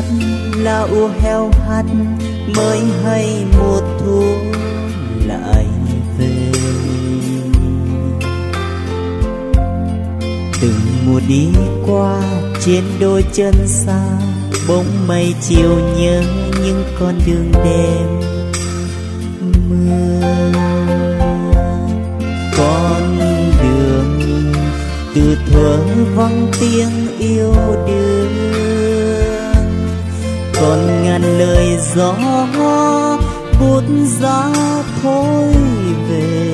cát là u heo hắt mới hay mùa thu lại về. Từng mùa đi qua trên đôi chân xa, bóng mây chiều nhớ những con đường đêm mưa. Con đường từ thuở vắng tiếng yêu đương, còn ngàn lời gió bút giá thôi về.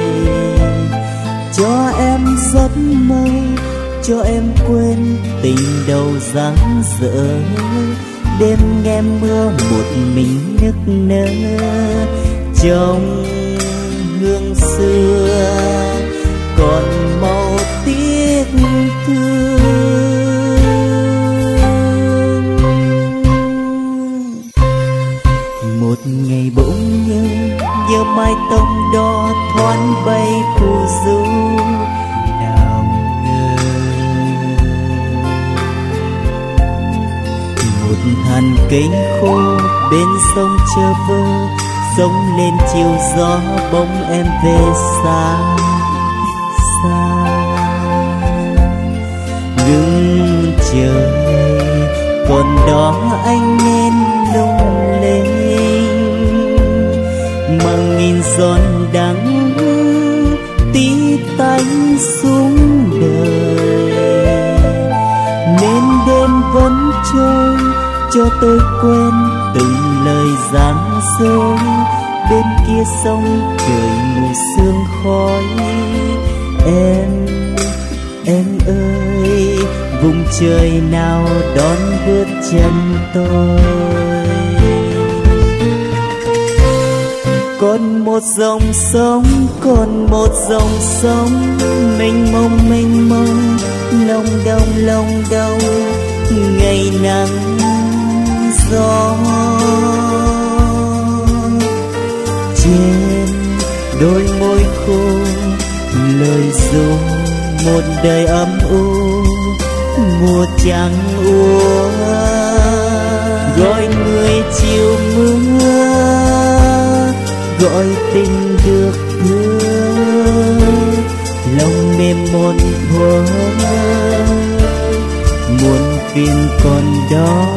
Cho em giấc mơ, cho em quên tình đầu dang dở. Đêm nghe mưa một mình nức nở trong hương xưa, còn màu tiếc thương. Một ngày bỗng nhớ mái tóc đỏ thoáng bay phù du. Nào ngờ một hàn cây khô bên sông chờ vơ, sống lên chiều gió bóng em về xa xa. Ngừng trời còn đó anh nên lung linh, mà nghìn giọt đắng tí tách xuống đời. Nên đêm vẫn trôi cho tôi quên từng lời giăng dối. Bên kia sông trời mù sương khói. Em ơi, vùng trời nào đón bước chân tôi. Còn một dòng sông, còn một dòng sông, mênh mông lòng đông ngày nắng gió. Trên đôi môi khô lời ru một đời âm u, mùa trắng úa gọi người chiều mưa, gọi tình được thương. Lòng mềm một thuở muôn phiền còn đó,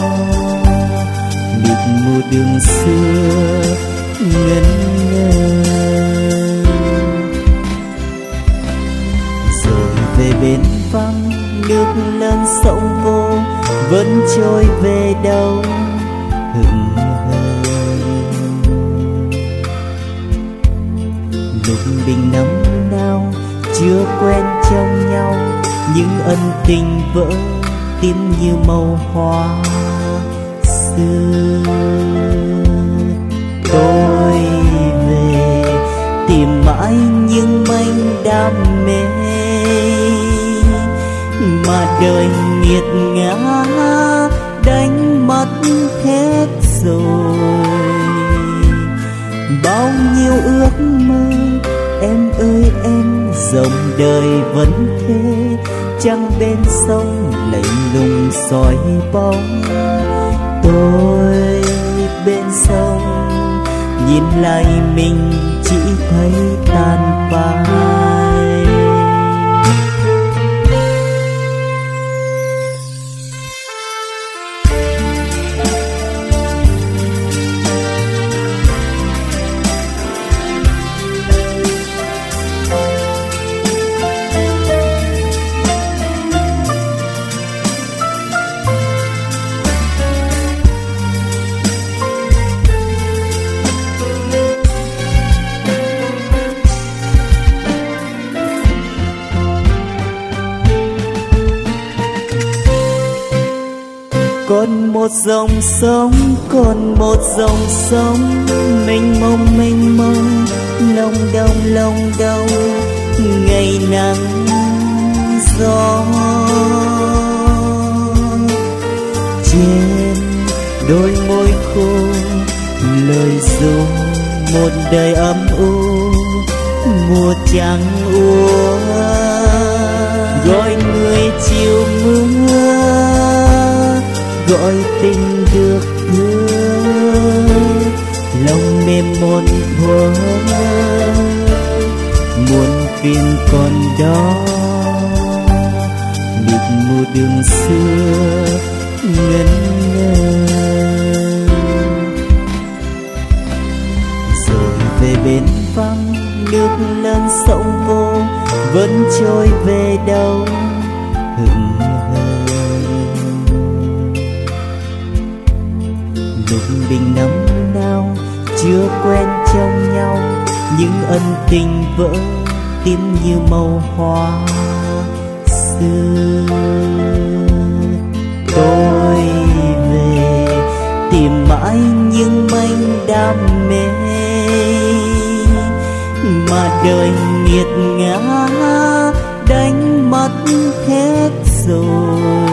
mịt mù đường xưa ngân ngơ. Rồi về bên vắng nước lớn sông vô vẫn trôi về đâu hững hờ. Lúc bình năm nào chưa quen trong nhau, những ân tình vỡ tím như màu hoa xưa. Tôi về tìm mãi những manh đam mê, mà đời nghiệt ngã đánh mất hết rồi. Bao nhiêu ước mơ em ơi em, dòng đời vẫn thế. Trăng bên sông lạnh lùng soi bóng, tôi bên sông nhìn lại mình chỉ thấy tan phai. Còn một dòng sông, còn một dòng sông, mênh mông lòng đông ngày nắng gió. Trên đôi môi khô lời ru một đời âm u, mùa trắng úa gọi người chiều mưa, gọi tình được thương, lòng mềm một thuở muôn phiền còn đó, mịt mù đường xưa ngẩn ngơ. Rồi về bên vắng nước lớn sông vô vẫn trôi về đâu hững hờ. Lúc bình năm nào chưa quen trong nhau, những ân tình vỡ tím như màu hoa xưa. Tôi về tìm mãi những manh đam mê mà đời nghiệt ngã đánh mất hết rồi.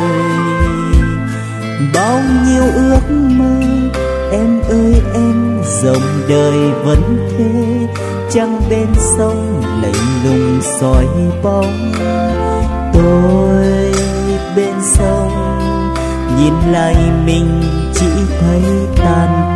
Bao nhiêu ước mơ em ơi em, dòng đời vẫn thế, trăng bên sông lạnh lùng soi bóng. Tôi bên sông nhìn lại mình chỉ thấy tàn